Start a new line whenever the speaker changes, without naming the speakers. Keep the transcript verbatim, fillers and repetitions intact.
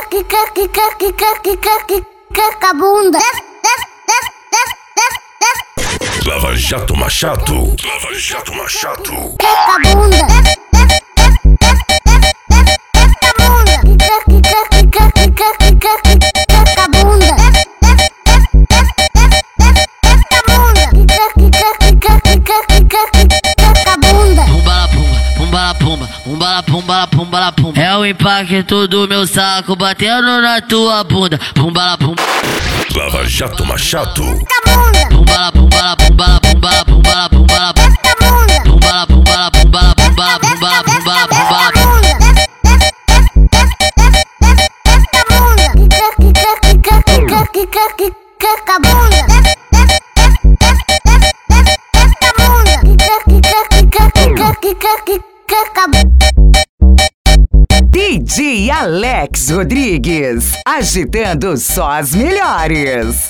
quica, quica, quica, quica, quica a bunda.
Lava Jato Machado. Lava Jato Machado.
Quica a bunda. Quica a bunda. Quica, quica, quica, quica, quica a bunda. Quica a bunda. Quica, quica, quica, quica, quica a bunda.
Pumba la pumba, pumba la pumba, pumba la pumba la pumba la pumba. É o impacto do meu saco batendo na tua bunda. Pumba la pumba.
Lava Jato Machado.
Pumba la pumba la pumba la pumba la pumba la pumba la pumba la pumba la pumba la pumba la pumba la pumba la pumba la pumba.
Quica, quica a bunda. Quica, quica, quica, quica, quica a bunda.
D J Alex Rodrigues, agitando só as melhores.